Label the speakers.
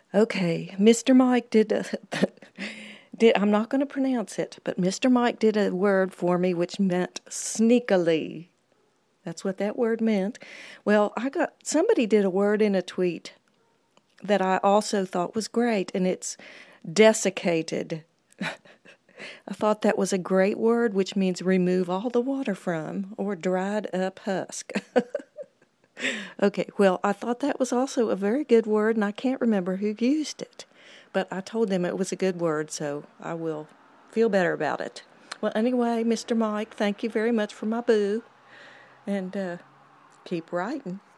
Speaker 1: Okay, Mr. Mike did I'm not going to pronounce it, but Mr. Mike did a word for me which meant sneakily. That's what that word meant. Well, somebody did a word in a tweet that I also thought was great, and it's desiccated. I thought that was a great word, which means remove all the water from, or dried up husk. Okay, well, I thought that was also a very good word, and I can't remember who used it. But I told them it was a good word, so I will feel better about it. Well, anyway, Mr. Mike, thank you very much for my boo, and keep writing.